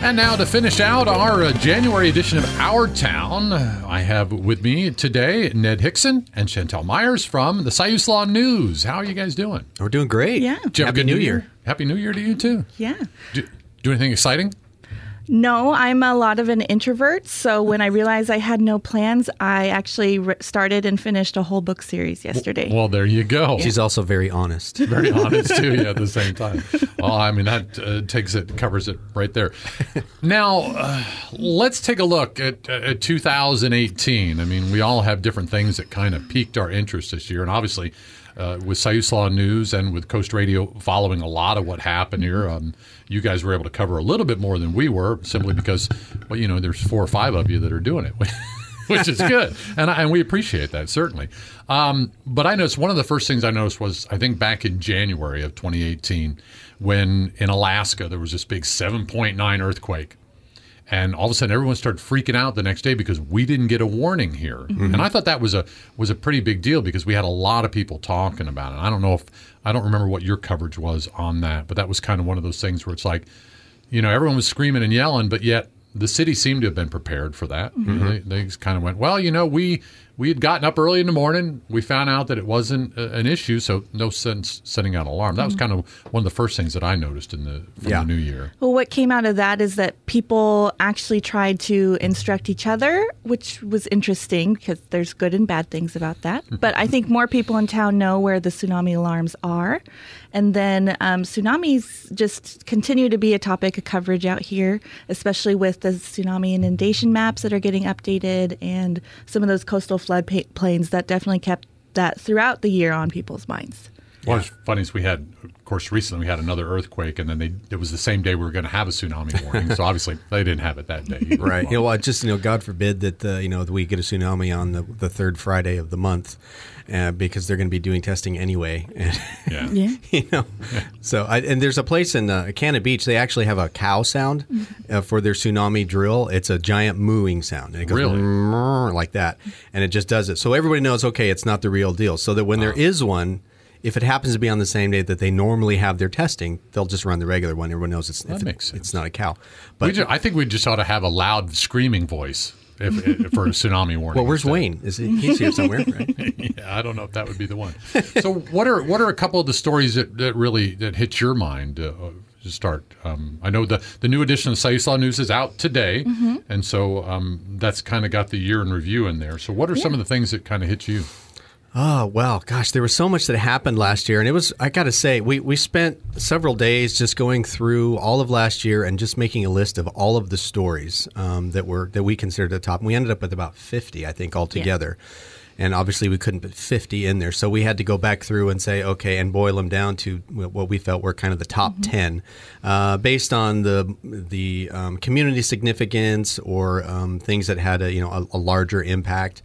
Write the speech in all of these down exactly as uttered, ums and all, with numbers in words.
And now to finish out our uh, January edition of Our Town, I have with me today Ned Hickson and Chantel Myers from the Siuslaw News. How are you guys doing? We're doing great. Yeah. Did you have a Happy good New New Year. Year? Happy New Year to you, too. Yeah. Do, do anything exciting? No, I'm a lot of an introvert. So when I realized I had no plans, I actually re- started and finished a whole book series yesterday. Well, there you go. She's also very honest. Very honest, too, yeah, at the same time. Well, I mean, that uh, takes it, covers it right there. Now, uh, let's take a look at, at two thousand eighteen. I mean, we all have different things that kind of piqued our interest this year. And obviously, uh, with Siuslaw News and with Coast Radio following a lot of what happened here, um, you guys were able to cover a little bit more than we were simply because, well, you know, there's four or five of you that are doing it. Which is good, and I, and we appreciate that, certainly. Um, but I noticed one of the first things I noticed was, I think back in January of twenty eighteen, when in Alaska there was this big seven point nine earthquake. And all of a sudden everyone started freaking out the next day because we didn't get a warning here. Mm-hmm. And I thought that was a was a pretty big deal because we had a lot of people talking about it. I don't know if I don't remember what your coverage was on that, but that was kind of one of those things where it's like, you know, everyone was screaming and yelling, but yet the city seemed to have been prepared for that. Mm-hmm. You know, they, they just kind of went, well, you know, we we had gotten up early in the morning. We found out that it wasn't a, an issue, so no sense sending out an alarm. That mm-hmm. was kind of one of the first things that I noticed in the from yeah. the new year. Well, what came out of that is that people actually tried to instruct each other, which was interesting because there's good and bad things about that. But I think more people in town know where the tsunami alarms are. And then um, tsunamis just continue to be a topic of coverage out here, especially with the tsunami inundation maps that are getting updated and some of those coastal flood pa- plains that definitely kept that throughout the year on people's minds. Well, what's funny is we had, of course, recently we had another earthquake, and then they, it was the same day we were going to have a tsunami warning. So obviously they didn't have it that day either. Right. You know, well, just, you know, God forbid that, uh, you know, that we get a tsunami on the, the third Friday of the month uh, because they're going to be doing testing anyway. Yeah. Yeah. You know, so I, and there's a place in uh, Cannon Beach, they actually have a cow sound uh, for their tsunami drill. It's a giant mooing sound. And it goes Really? like that. And it just does it. So everybody knows, okay, it's not the real deal. So that when Wow. there is one, if it happens to be on the same day that they normally have their testing, they'll just run the regular one. Everyone knows it's That if makes it, sense. it's not a cow. We But ju- I think we just ought to have a loud screaming voice if, if, for a tsunami warning. well, where's instead. Wayne? Is he, he's here somewhere, right? Yeah, I don't know if that would be the one. So what are what are a couple of the stories that, that really that hit your mind uh, to start? Um, I know the, the new edition of Siuslaw News is out today, mm-hmm. and so um, that's kind of got the year in review in there. So what are yeah. some of the things that kind of hit you? Oh, well, gosh, there was so much that happened last year. And it was, I got to say, we, we spent several days just going through all of last year and just making a list of all of the stories um, that were that we considered the top. And we ended up with about fifty, I think, altogether. Yeah. And obviously we couldn't put fifty in there. So we had to go back through and say, okay, and boil them down to what we felt were kind of the top mm-hmm. ten uh, based on the the um, community significance or um, things that had a, you know, a, a larger impact.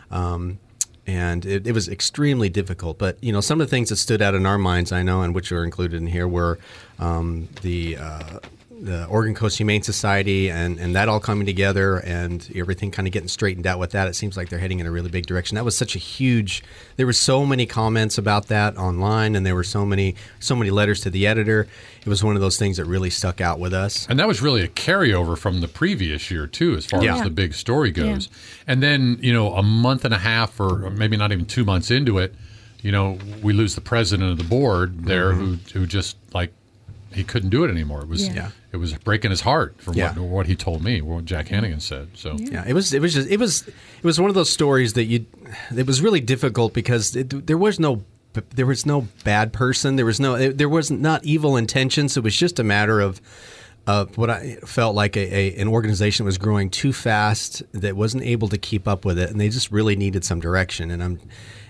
Um And it, it was extremely difficult. But, you know, some of the things that stood out in our minds, I know, and which are included in here, were um, the uh, the Oregon Coast Humane Society and, and that all coming together and everything kind of getting straightened out with that. It seems like they're heading in a really big direction. That was such a huge – there were so many comments about that online, and there were so many so many letters to the editor. It was one of those things that really stuck out with us. And that was really a carryover from the previous year, too, as far Yeah. as the big story goes. Yeah. And then, you know, a month and a half or maybe not even two months into it, you know, we lose the president of the board there mm-hmm. who who just, like, he couldn't do it anymore. It was Yeah. it was breaking his heart from Yeah. what, what he told me, what Jack Hannigan said. So Yeah. yeah, it was it was just it was it was one of those stories that you it was really difficult because it, there was no there was no bad person, there was no there was not evil intentions. It was just a matter of of what I felt like a, a an organization was growing too fast that wasn't able to keep up with it, and they just really needed some direction. And I'm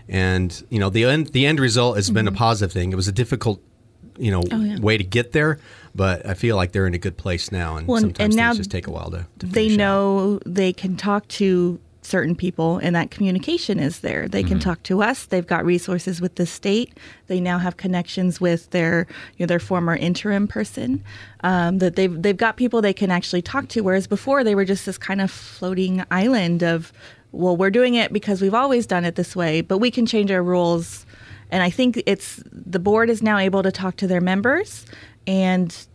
and you know the end the end result has mm-hmm. been a positive thing. It was a difficult you know, oh, yeah. way to get there, but I feel like they're in a good place now, and well, sometimes and now things just take a while to, to they finish know out. They can talk to certain people, and that communication is there. They can mm-hmm. talk to us. They've got resources with the state. They now have connections with their, you know, their former interim person. Um, that they've they've got people they can actually talk to. Whereas before they were just this kind of floating island of, well, we're doing it because we've always done it this way, but we can change our rules. And I think it's the board is now able to talk to their members, and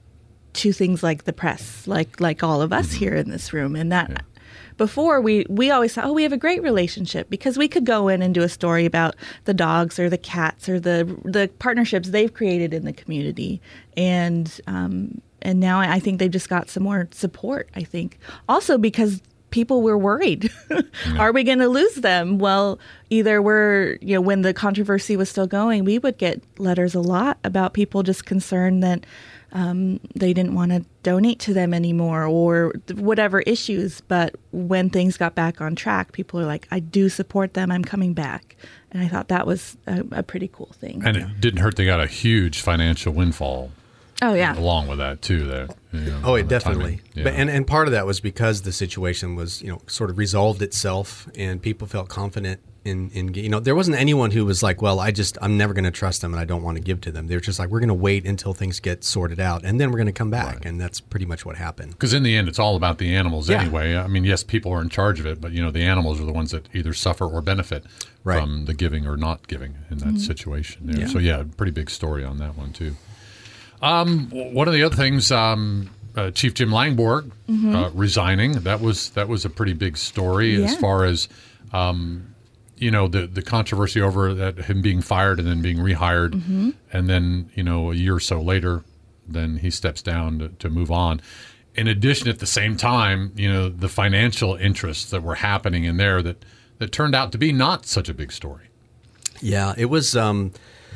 to things like the press, like like all of us here in this room. And that yeah. before we, we always thought, oh, we have a great relationship because we could go in and do a story about the dogs or the cats or the the partnerships they've created in the community. And um, and now I think they've just got some more support, I think. Also because people were worried. Yeah. Are we going to lose them? Well, either we're, you know, when the controversy was still going, we would get letters a lot about people just concerned that um, they didn't want to donate to them anymore or whatever issues. But when things got back on track, people are like, I do support them. I'm coming back. And I thought that was a, a pretty cool thing. And it didn't hurt. They got a huge financial windfall. Oh, yeah. Along with that, too. There. You know, oh, it definitely. Yeah. But, and, and part of that was because the situation was, you know, sort of resolved itself and people felt confident in, in you know, there wasn't anyone who was like, well, I just, I'm never going to trust them and I don't want to give to them. They were just like, we're going to wait until things get sorted out and then we're going to come back. Right. And that's pretty much what happened. Because in the end, it's all about the animals yeah. anyway. I mean, yes, people are in charge of it, but, you know, the animals are the ones that either suffer or benefit right. from the giving or not giving in that mm-hmm. situation there. Yeah. So, yeah, pretty big story on that one, too. Um, one of the other things, um, uh, Chief Jim Langborg mm-hmm. uh, resigning. That was that was a pretty big story yeah. as far as um, you know the the controversy over that him being fired and then being rehired, mm-hmm. and then you know a year or so later, then he steps down to, to move on. In addition, at the same time, you know the financial interests that were happening in there that that turned out to be not such a big story. Yeah, it was. Um,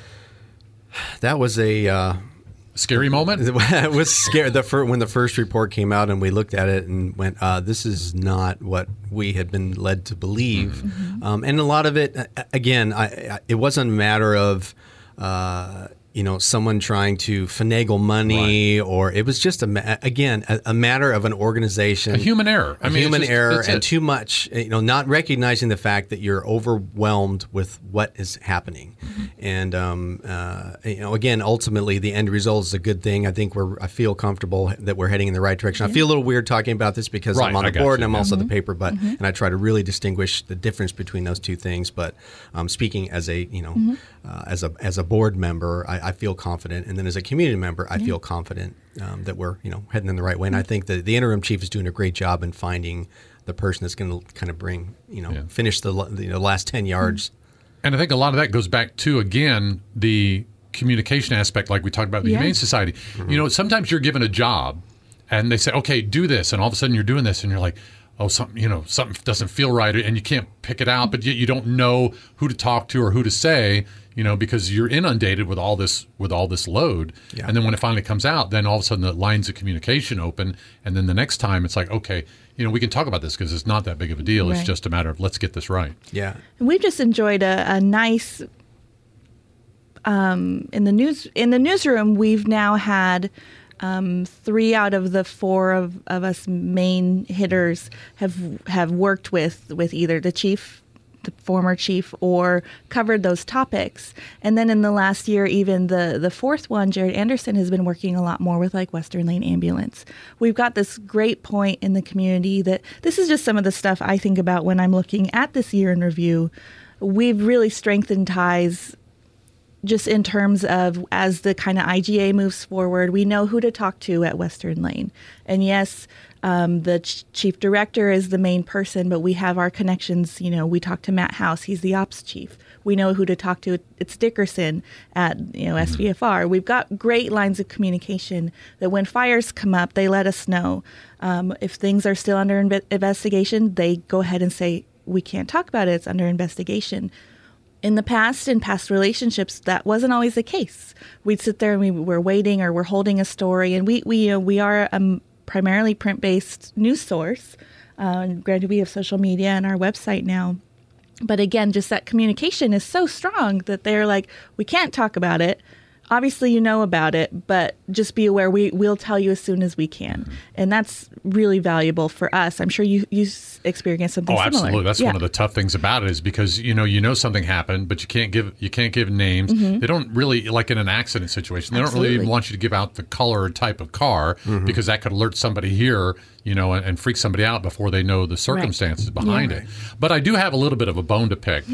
that was a. Uh Scary moment? It was scary the fir- when the first report came out and we looked at it and went, uh, this is not what we had been led to believe. Mm-hmm. Um, and a lot of it, again, I, I, it wasn't a matter of, uh, you know, someone trying to finagle money right. or it was just, a ma- again, a, a matter of an organization. A human error. I mean, human just, error and too much, you know, not recognizing the fact that you're overwhelmed with what is happening. Mm-hmm. And, um, uh, you know, again, ultimately the end result is a good thing. I think we're, I feel comfortable that we're heading in the right direction. Yeah. I feel a little weird talking about this because right, I'm on the board you. and I'm also mm-hmm. the paper, but, mm-hmm. and I try to really distinguish the difference between those two things. But um, speaking as a, you know, mm-hmm. uh, as a, as a board member, I, I feel confident. And then as a community member, I yeah. feel confident um, that we're, you know, heading in the right way. And I think that the interim chief is doing a great job in finding the person that's going to kind of bring, you know, yeah. finish the, the you know, last ten yards. And I think a lot of that goes back to, again, the communication aspect, like we talked about the yeah. Humane Society. Mm-hmm. You know, sometimes you're given a job and they say, okay, do this. And all of a sudden you're doing this and you're like, oh, something, you know, something doesn't feel right and you can't pick it out, but yet you don't know who to talk to or who to say. You know, because you're inundated with all this with all this load, yeah. and then when it finally comes out, then all of a sudden the lines of communication open, and then the next time it's like, okay, you know, we can talk about this because it's not that big of a deal. Right. It's just a matter of let's get this right. Yeah, and we've just enjoyed a, a nice um, in the news in the newsroom. We've now had um, three out of the four of, of us main hitters have have worked with with either the chief, the former chief, or covered those topics. And then in the last year, even the, the fourth one, Jared Anderson, has been working a lot more with like Western Lane Ambulance. We've got this great point in the community that this is just some of the stuff I think about when I'm looking at this year in review. We've really strengthened ties just in terms of as the kind of I G A moves forward, we know who to talk to at Western Lane. And yes, Um, the ch- chief director is the main person, but we have our connections. You know, we talk to Matt House. He's the ops chief. We know who to talk to. It's Dickerson at, you know, S V F R. We've got great lines of communication that when fires come up, they let us know. Um, if things are still under inve- investigation, they go ahead and say, we can't talk about it. It's under investigation. In the past, in past relationships, that wasn't always the case. We'd sit there and we were waiting or we're holding a story. And we, we, uh, we are a primarily print-based news source. Uh, granted, we have social media and our website now. But again, just that communication is so strong that they're like, we can't talk about it. Obviously, you know about it, but just be aware we will tell you as soon as we can. And that's really valuable for us. I'm sure you, you experienced something oh, similar. Oh, absolutely. That's yeah. one of the tough things about it is because, you know, you know something happened, but you can't give you can't give names. Mm-hmm. They don't really, like in an accident situation, they absolutely. don't really even want you to give out the color or type of car mm-hmm. because that could alert somebody here, you know, and, and freak somebody out before they know the circumstances right. behind yeah. it. But I do have a little bit of a bone to pick.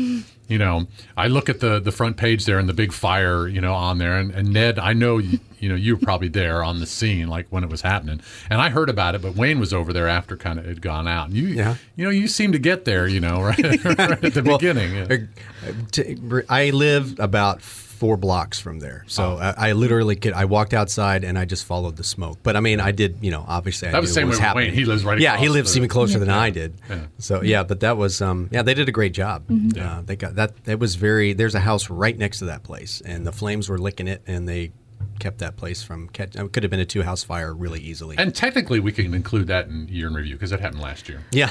You know, I look at the, the front page there and the big fire, you know, on there. And, and Ned, I know, you, you know, you were probably there on the scene, like when it was happening. And I heard about it, but Wayne was over there after kind of it had gone out. And you, Yeah. you know, you seem to get there, you know, right, right at the Well, beginning. Yeah. uh, t- I live about four blocks from there, so Oh. I, I literally could. I walked outside and I just followed the smoke. But I mean, I did. You know, obviously, I That was knew the same what was way with happening. Wayne. He lives right Yeah, he across lives the- even closer than I did. Yeah. So yeah, but that was. Um, yeah, they did a great job. Yeah. Uh, they got that. It was very. There's a house right next to that place, and the flames were licking it, and they kept that place from catch. It could have been a two house fire really easily. And technically, we can include that in year in review because it happened last year. yeah.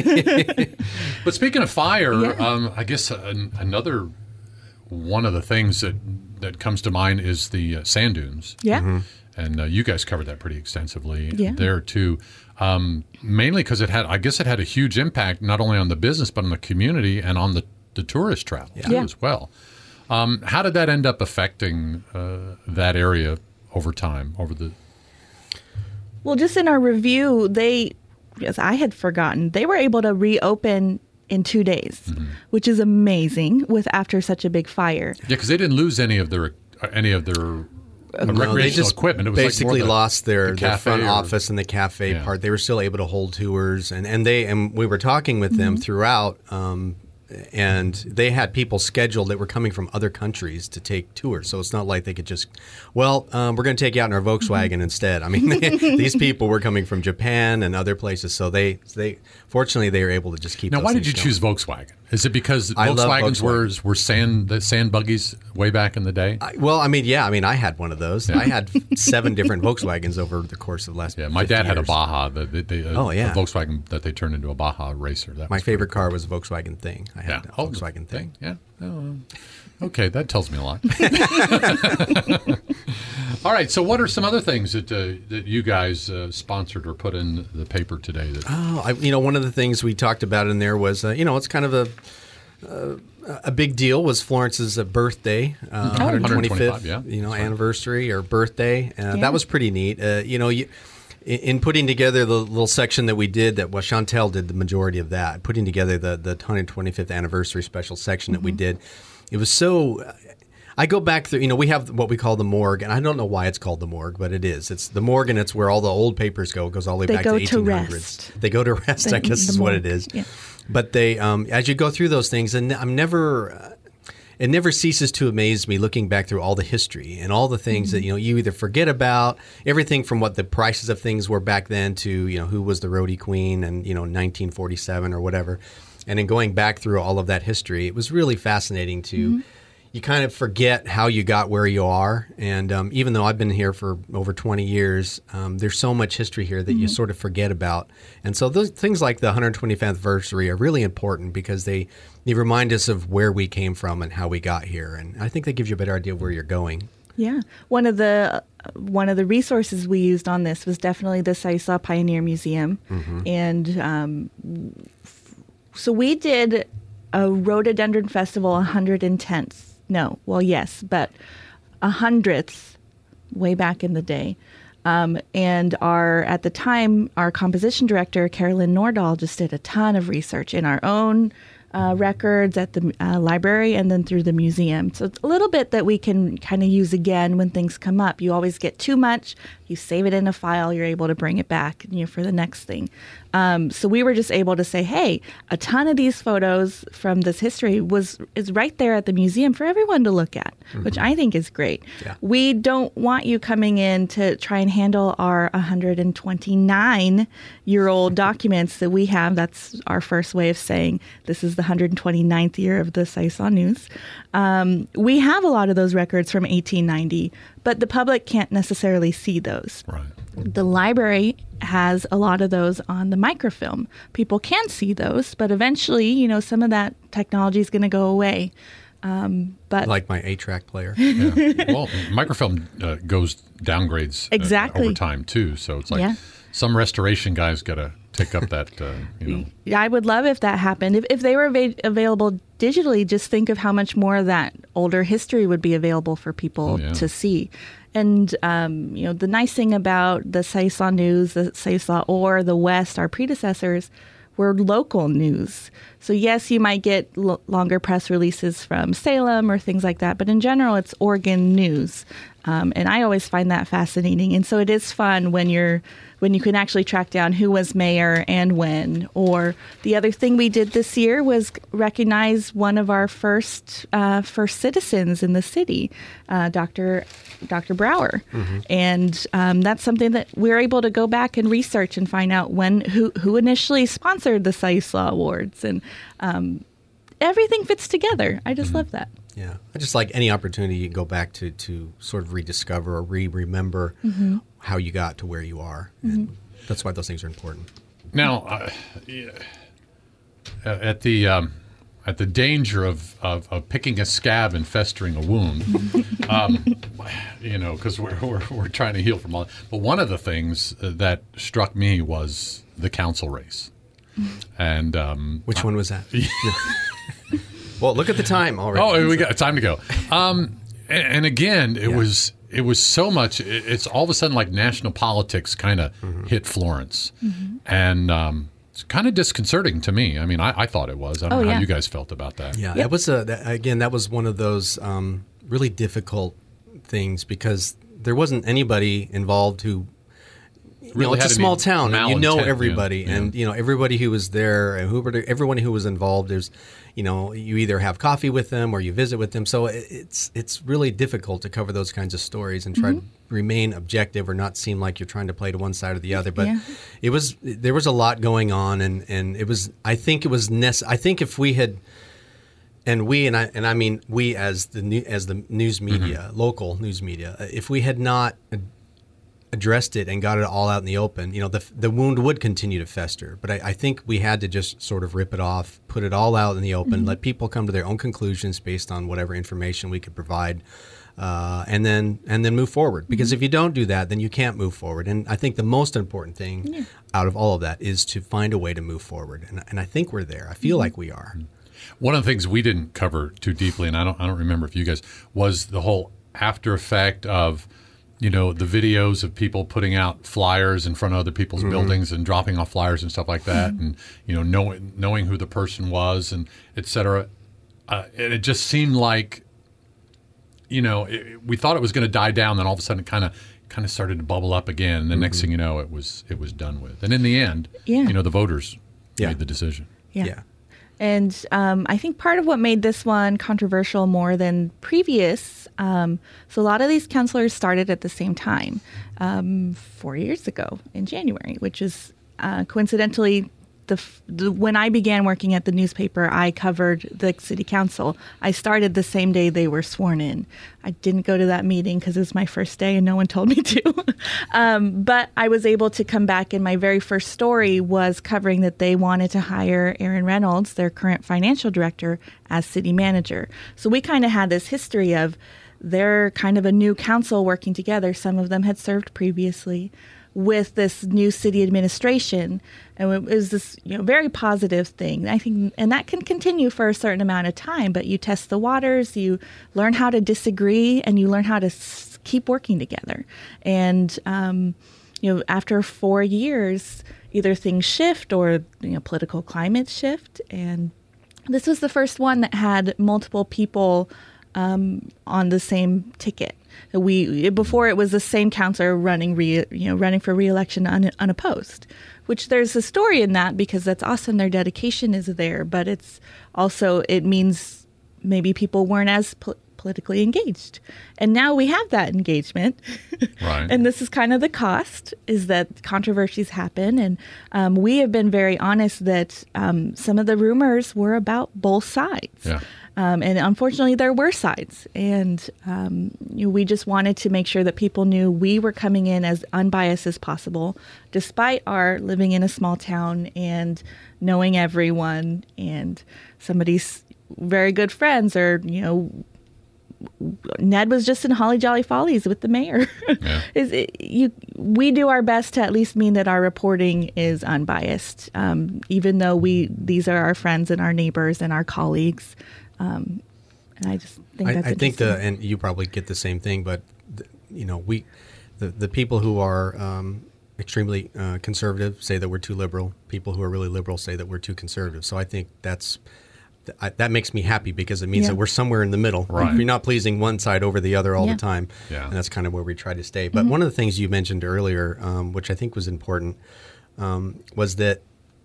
But speaking of fire, Yeah. um, I guess an, another one of the things that that comes to mind is the uh, sand dunes. Yeah. And uh, you guys covered that pretty extensively Yeah. there too. Um, mainly because it had, I guess, it had a huge impact not only on the business but on the community and on the, the tourist travel too, Yeah. as well. Um, how did that end up affecting uh, that area over time? Over the Well, just in our review, they, as I had forgotten, they were able to reopen in two days, Mm-hmm. which is amazing with after such a big fire. yeah, because they didn't lose any of their uh, any of their uh, No, recreational they just equipment. It was like more basically the- lost their, the their cafe front or- office and the cafe Yeah. part. They were still able to hold tours, and, and they and we were talking with them throughout. Um, and they had people scheduled that were coming from other countries to take tours. So it's not like they could just, well, um, we're going to take you out in our Volkswagen instead. I mean, they, these people were coming from Japan and other places. So they, they fortunately, they were able to just keep Now, those why did things you going. choose Volkswagen? Is it because I love Volkswagens were Volkswagen. were sand the sand buggies way back in the day? I, well, I mean, yeah, I mean, I had one of those. I had seven different Volkswagens over the course of the last Yeah, my fifty dad had a years. Baja. The, the, the, uh, Oh, yeah. a Volkswagen that they turned into a Baja racer. That My was favorite pretty car was a Volkswagen Thing. I cool. had Yeah, a Oh, Volkswagen Thing. Yeah. Oh, okay, that tells me a lot. All right. So, what are some other things that uh, that you guys uh, sponsored or put in the paper today? That Oh, I, you know, one of the things we talked about in there was, uh, you know, it's kind of a uh, a big deal was Florence's uh, birthday, uh, Oh, one hundred twenty-fifth, one hundred twenty-five, yeah. you know, That's right. anniversary or birthday. Uh, Yeah. That was pretty neat. Uh, you know, you, in, in putting together the little section that we did, that well, Chantel did the majority of that, putting together the the one hundred twenty-fifth anniversary special section that we did. It was so. I go back through, you know, we have what we call the morgue, and I don't know why it's called the morgue, but it is. It's the morgue, and it's where all the old papers go. It goes all the way They back go to to eighteen hundreds. rest. They go to rest, The- I guess the is what morgue, it is. yeah. But they, um, as you go through those things, and I'm never, uh, it never ceases to amaze me looking back through all the history and all the things that, you know, you either forget about, everything from what the prices of things were back then to, you know, who was the roadie queen and, you know, nineteen forty-seven or whatever. And then going back through all of that history, it was really fascinating to, you kind of forget how you got where you are. And um, even though I've been here for over twenty years, um, there's so much history here that you sort of forget about. And so those things like the one hundred twenty-fifth anniversary are really important because they, they remind us of where we came from and how we got here. And I think that gives you a better idea of where you're going. Yeah, one of the one of the resources we used on this was definitely the Siuslaw Pioneer Museum, and um, so we did a rhododendron festival one hundred tenth. No, well, yes, but a hundredth way back in the day. Um, and our at the time, our composition director Carolyn Nordahl just did a ton of research in our own uh, records at the uh, library and then through the museum. So it's a little bit that we can kind of use again when things come up. You always get too much, you save it in a file, you're able to bring it back, you know, for the next thing. Um, so we were just able to say, hey, a ton of these photos from this history was is right there at the museum for everyone to look at, which I think is great. Yeah. We don't want you coming in to try and handle our one hundred twenty-nine year old documents that we have. That's our first way of saying this is the one hundred twenty-ninth year of the Siuslaw News. Um, we have a lot of those records from eighteen ninety, but the public can't necessarily see those. right. The library has a lot of those on the microfilm. People can see those, but eventually, you know, some of that technology is going to go away. Um, but Like my eight-track player. Yeah. Well, microfilm uh, goes downgrades uh, Exactly. over time too. So it's like Yeah. some restoration guys got to take up that. Uh, you know, Yeah, I would love if that happened. If, if they were ava- available digitally, just think of how much more of that older history would be available for people Oh, yeah. to see. And, um, you know, the nice thing about the Siuslaw News, the Siuslaw or the West, our predecessors, were local news. So yes, you might get l- longer press releases from Salem or things like that, but in general, it's Oregon news. Um, and I always find that fascinating. And so it is fun when you're when you can actually track down who was mayor and when. Or the other thing we did this year was recognize one of our first uh, first citizens in the city, uh, Doctor Doctor Brower, mm-hmm. and um, that's something that we're able to go back and research and find out when who who initially sponsored the Stanislaw Awards, and um, everything fits together. I just mm-hmm. love that. Yeah, I just like any opportunity you go back to to sort of rediscover or re-remember mm-hmm. how you got to where you are. Mm-hmm. And that's why those things are important. Now, uh, yeah, at the um, at the danger of, of, of picking a scab and festering a wound, um, you know, because we're, we're we're trying to heal from all. But one of the things that struck me was the council race, and um, which one was that? Well, look at the time already. Oh, we got time to go. Um, and, and again, it yeah. was it was so much. It, it's all of a sudden like national politics kind of mm-hmm. hit Florence, mm-hmm. and um, it's kind of disconcerting to me. I mean, I, I thought it was. I don't oh, know yeah. how you guys felt about that. Yeah, yep. that was a that, again. That was one of those um, really difficult things because there wasn't anybody involved who. You really know, it's a small town, and you know everybody, yeah, yeah. and you know everybody who was there, and who everyone who was involved. There's, you know, you either have coffee with them or you visit with them. So it's it's really difficult to cover those kinds of stories and try mm-hmm. to remain objective or not seem like you're trying to play to one side or the other. But yeah. it was there was a lot going on, and, and it was I think it was nece- I think if we had. And we and I and I mean we as the new, as the news media, mm-hmm. local news media, if we had not addressed it and got it all out in the open, you know, the the wound would continue to fester. But I, I think we had to just sort of rip it off, put it all out in the open, mm-hmm. let people come to their own conclusions based on whatever information we could provide, uh, and then and then move forward. Because mm-hmm. if you don't do that, then you can't move forward. And I think the most important thing yeah. out of all of that is to find a way to move forward. And, and I think we're there. I feel mm-hmm. like we are. One of the things we didn't cover too deeply, and I don't I don't remember if you guys, was the whole after effect of, you know, the videos of people putting out flyers in front of other people's mm-hmm. buildings and dropping off flyers and stuff like that, mm-hmm. and, you know, knowing knowing who the person was and et cetera. Uh, and it just seemed like, you know, it, we thought it was going to die down, then all of a sudden it kind of kind of started to bubble up again, and the mm-hmm. next thing you know, it was it was done with. And in the end, yeah. you know, the voters yeah. made the decision. Yeah. yeah. And um, I think part of what made this one controversial more than previous, um, so a lot of these counselors started at the same time, um, four years ago in January, which is uh, coincidentally the, the when I began working at the newspaper, I covered the city council. I started the same day they were sworn in. I didn't go to that meeting because it was my first day and no one told me to. um, but I was able to come back, and my very first story was covering that they wanted to hire Aaron Reynolds, their current financial director, as city manager. So we kind of had this history of they're kind of a new council working together. Some of them had served previously with this new city administration, and it was this, you know, very positive thing. I think, and that can continue for a certain amount of time. But you test the waters, you learn how to disagree, and you learn how to s- keep working together. And um, you know, after four years, either things shift or, you know, political climates shift. And this was the first one that had multiple people um, on the same ticket. We before it was the same counselor running re, you know running for re-election un, unopposed, which there's a story in that because that's awesome. Their dedication is there, but it's also it means maybe people weren't as po- politically engaged, and now we have that engagement. Right. And this is kind of the cost, is that controversies happen, and um, we have been very honest that um, some of the rumors were about both sides. Yeah. Um, and unfortunately, there were sides. And um, you know, we just wanted to make sure that people knew we were coming in as unbiased as possible, despite our living in a small town and knowing everyone. And somebody's very good friends, or, you know, Ned was just in Holly Jolly Follies with the mayor. Yeah. is it, you, we do our best to at least mean that our reporting is unbiased, um, even though we these are our friends and our neighbors and our colleagues. Um, and I just think that's I, I think the and you probably get the same thing, but the, you know we the the people who are um, extremely uh, conservative say that we're too liberal. People who are really liberal say that we're too conservative. So I think that's th- I, that makes me happy because it means Yeah. that we're somewhere in the middle. Right. You're not pleasing one side over the other all Yeah. the time. Yeah. And that's kind of where we try to stay. But one of the things you mentioned earlier, um, which I think was important, um, was that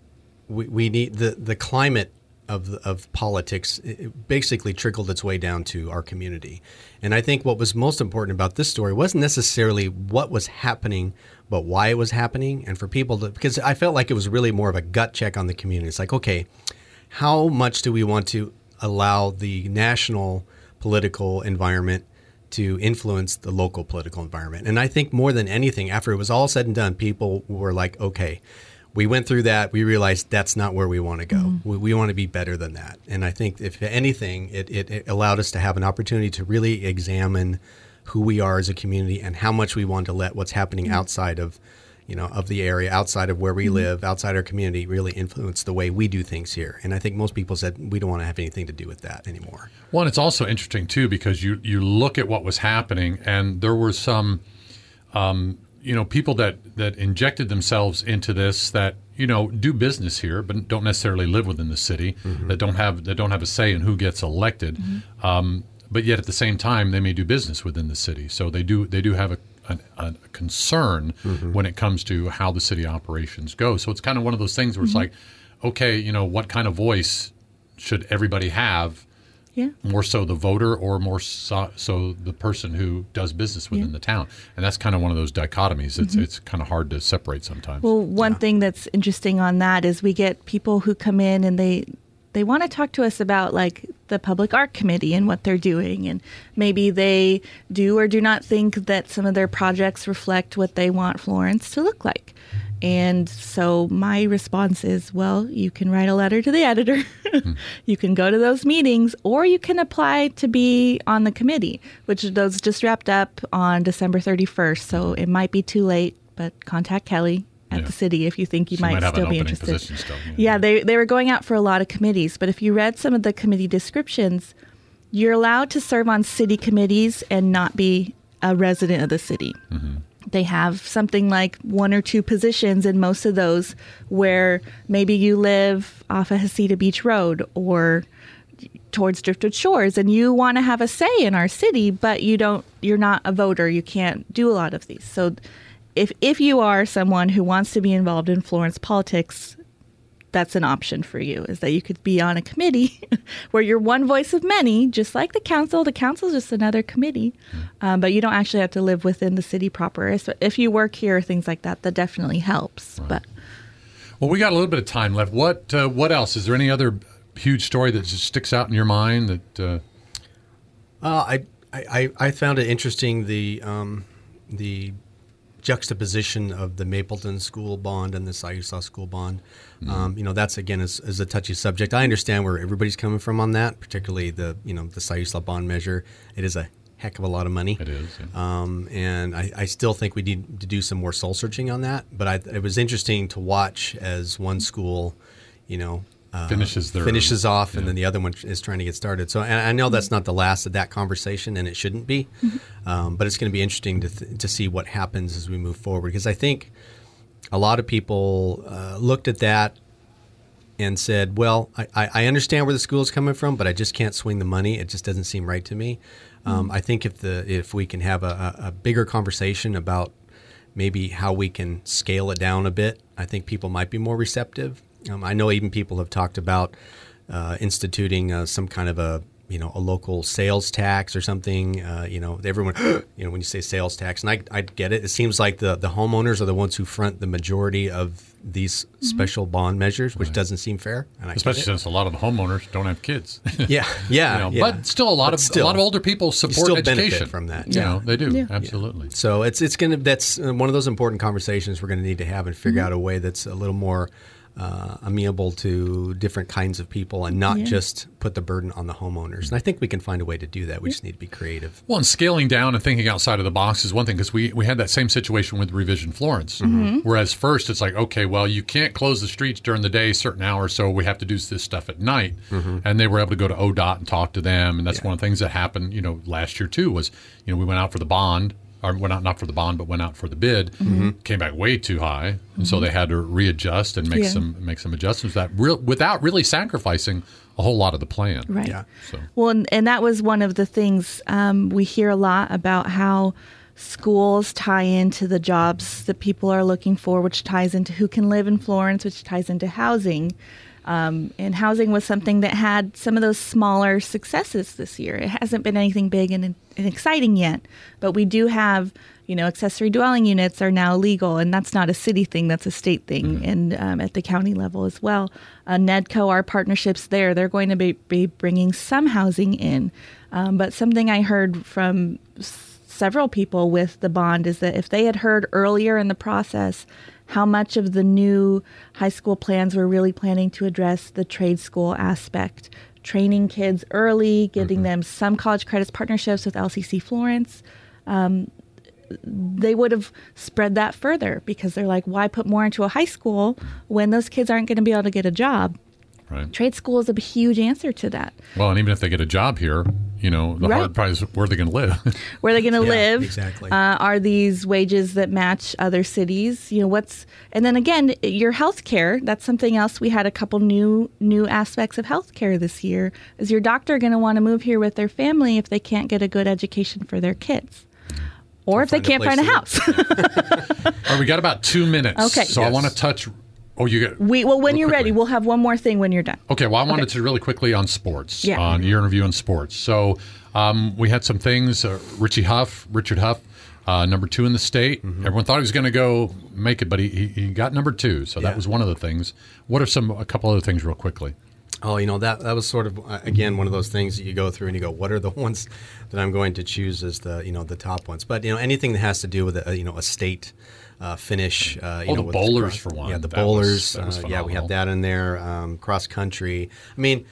we, we need the, the climate of of politics it basically trickled its way down to our community. And I think what was most important about this story wasn't necessarily what was happening, but why it was happening. And for people to, because I felt like it was really more of a gut check on the community. It's like, okay, how much do we want to allow the national political environment to influence the local political environment? And I think more than anything, after it was all said and done, people were like, okay, we went through that. We realized that's not where we want to go. Mm-hmm. We, we want to be better than that. And I think, if anything, it, it, it allowed us to have an opportunity to really examine who we are as a community and how much we want to let what's happening mm-hmm. outside of, you know, of the area, outside of where we mm-hmm. live, outside our community, really influence the way we do things here. And I think most people said we don't want to have anything to do with that anymore. Well, and it's also interesting too because you you look at what was happening, and there were some. Um, you know, people that, that injected themselves into this that, you know, do business here but don't necessarily live within the city, mm-hmm. that don't have that don't have a say in who gets elected, mm-hmm. um, but yet at the same time they may do business within the city. So they do they do have a, a, a concern mm-hmm. when it comes to how the city operations go. So it's kind of one of those things where mm-hmm. it's like, okay, you know, what kind of voice should everybody have? Yeah. More so the voter or more so, so the person who does business within yeah. the town. And that's kind of one of those dichotomies. It's mm-hmm. it's kind of hard to separate sometimes. Well, one yeah. thing that's interesting on that is we get people who come in and they they want to talk to us about like the Public Art Committee and what they're doing. And maybe they do or do not think that some of their projects reflect what they want Florence to look like. And so my response is, well, you can write a letter to the editor, mm. you can go to those meetings, or you can apply to be on the committee, which those just wrapped up on December thirty-first. So it might be too late, but contact Kelly at yeah. the city if you think you she might, might have still an be opening interested. Position still, yeah. yeah, they they were going out for a lot of committees, but if you read some of the committee descriptions, you're allowed to serve on city committees and not be a resident of the city. Mm-hmm. They have something like one or two positions in most of those where maybe you live off of Hasita Beach Road or towards Driftwood Shores and you want to have a say in our city, but you don't, you're not a voter. You can't do a lot of these. So if, if you are someone who wants to be involved in Florence politics, that's an option for you, is that you could be on a committee where you're one voice of many, just like the council. The council is just another committee, um, but you don't actually have to live within the city proper. So if you work here, things like that, that definitely helps. Right. But well, we got a little bit of time left. What uh, what else? Is there any other huge story that just sticks out in your mind? That uh... Uh, I, I I found it interesting the um, the juxtaposition of the Mapleton school bond and the Siuslaw school bond. Mm-hmm. Um, you know, that's again is, is a touchy subject. I understand where everybody's coming from on that, particularly the you know the Siuslaw bond measure. It is a heck of a lot of money. It is, yeah. um, and I, I still think we need to do some more soul searching on that. But I, it was interesting to watch as one school, you know. Uh, finishes their, finishes off, yeah. and then the other one is trying to get started. So, and I know that's not the last of that conversation, and it shouldn't be. Mm-hmm. Um, but it's going to be interesting to th- to see what happens as we move forward, because I think a lot of people uh, looked at that and said, "Well, I, I understand where the school is coming from, but I just can't swing the money. It just doesn't seem right to me." Um, mm-hmm. I think if the if we can have a, a bigger conversation about maybe how we can scale it down a bit, I think people might be more receptive. Um, I know even people have talked about uh, instituting uh, some kind of a you know a local sales tax or something. Uh, you know, everyone you know when you say sales tax, and I I get it. It seems like the, the homeowners are the ones who front the majority of these mm-hmm. special bond measures, which right. doesn't seem fair. And I Especially since a lot of the homeowners don't have kids. yeah, yeah, you know, yeah. But still, a lot but of still, a lot of older people support still education benefit from that. You yeah. know, they do yeah. absolutely. Yeah. So it's it's gonna that's one of those important conversations we're going to need to have and figure mm-hmm. out a way that's a little more Uh, amenable to different kinds of people and not yeah. just put the burden on the homeowners. And I think we can find a way to do that. We yeah. just need to be creative. Well, and scaling down and thinking outside of the box is one thing, because we, we had that same situation with Revision Florence. Mm-hmm. Whereas first it's like, okay, well, you can't close the streets during the day, certain hours, so we have to do this stuff at night. Mm-hmm. And they were able to go to O D O T and talk to them. And that's yeah. one of the things that happened, you know, last year too was, you know, we went out for the bond. or went out not for the bond, but went out for the bid, mm-hmm. came back way too high, and mm-hmm. so they had to readjust and make yeah. some make some adjustments that real, without really sacrificing a whole lot of the plan. Right. Yeah. So. Well, and, and that was one of the things um, we hear a lot about how schools tie into the jobs that people are looking for, which ties into who can live in Florence, which ties into housing. Um, and housing was something that had some of those smaller successes this year. It hasn't been anything big and, and exciting yet, but we do have, you know, accessory dwelling units are now legal, and that's not a city thing, that's a state thing, mm-hmm. and um, at the county level as well. Uh, NEDCO, our partnerships there, they're going to be, be bringing some housing in. Um, but something I heard from s- several people with the bond is that if they had heard earlier in the process how much of the new high school plans were really planning to address the trade school aspect, training kids early, giving mm-hmm. them some college credits partnerships with L C C Florence, um, they would have spread that further, because they're like, why put more into a high school when those kids aren't going to be able to get a job? Right. Trade school is a huge answer to that. Well, and even if they get a job here, you know, the right. hard part is where are they going to live? Where are they going to yeah, live? Exactly. Uh, are these wages that match other cities? You know, what's and then again, your health care. That's something else. We had a couple new new aspects of health care this year. Is your doctor going to want to move here with their family if they can't get a good education for their kids? Or Or if they can't find a house. All right, we got about two minutes. Okay. So Yes. I want to touch. Oh, you get. We well, when real you're quickly. ready, we'll have one more thing when you're done. Okay, well, I wanted Okay. to really quickly on sports, Yeah. on your interview on sports. So um, we had some things. Uh, Richie Huff, Richard Huff, uh, number two in the state. Mm-hmm. Everyone thought he was going to go make it, but he, he, he got number two. So Yeah. that was one of the things. What are some a couple other things, real quickly? Oh, you know, that that was sort of, uh, again, one of those things that you go through and you go, what are the ones that I'm going to choose as the, you know, the top ones? But, you know, anything that has to do with, a, you know, a state uh, finish. Uh, you Oh, know, the with bowlers, cross- for one. Yeah, the That was- bowlers. that was uh, yeah, we have phenomenal. that in there. Um, cross country. I mean,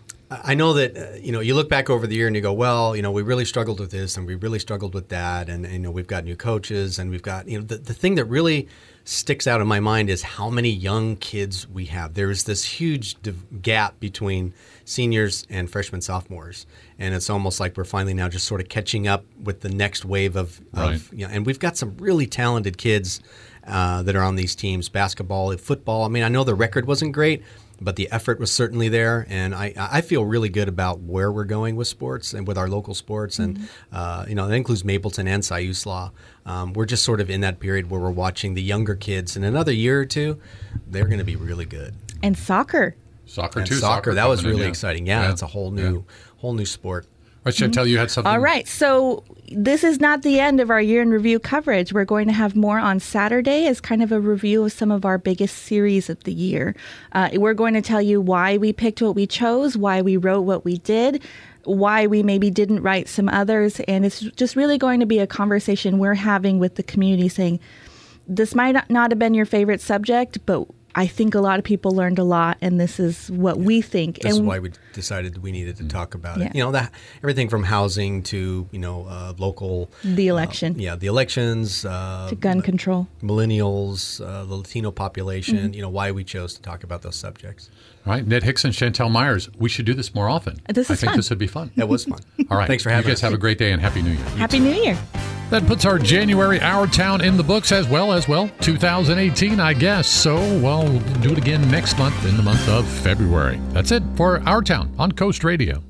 I know that, uh, you know, you look back over the year and you go, well, you know, we really struggled with this and we really struggled with that. And, and you know, we've got new coaches and we've got, you know, the, the thing that really sticks out in my mind is how many young kids we have. There is this huge div- gap between seniors and freshmen, sophomores. And it's almost like we're finally now just sort of catching up with the next wave of, Right. of you know, and we've got some really talented kids uh, that are on these teams, basketball, football. I mean, I know the record wasn't great, but the effort was certainly there, and I, I feel really good about where we're going with sports and with our local sports, and mm-hmm. uh, you know that includes Mapleton and Siuslaw. Um, we're just sort of in that period where we're watching the younger kids. In another year or two, they're going to be really good. And soccer. Soccer, And too. soccer, that was coming in, really yeah. exciting. Yeah, that's a whole new, whole new sport. Right, should I tell you you had something? All right. So this is not the end of our year in review coverage. We're going to have more on Saturday as kind of a review of some of our biggest series of the year. Uh, we're going to tell you why we picked what we chose, why we wrote what we did, why we maybe didn't write some others. And it's just really going to be a conversation we're having with the community saying, this might not have been your favorite subject, but I think a lot of people learned a lot, and this is what yeah. we think. This and is why we decided we needed to talk about yeah. it. You know, that everything from housing to, you know, uh, local... The election. Uh, yeah, the elections. Uh, to gun control. Millennials, uh, the Latino population, Mm-hmm. you know, why we chose to talk about those subjects. All right, Ned Hickson, Chantel Myers, we should do this more often. This is I think fun. this would be fun. That was fun. All right. Thanks for having you guys us. have a great day and Happy New Year. Happy New Year. That puts our January Our Town in the books as well as, well, two thousand eighteen, I guess. So, well, we'll do it again next month in the month of February. That's it for Our Town on Coast Radio.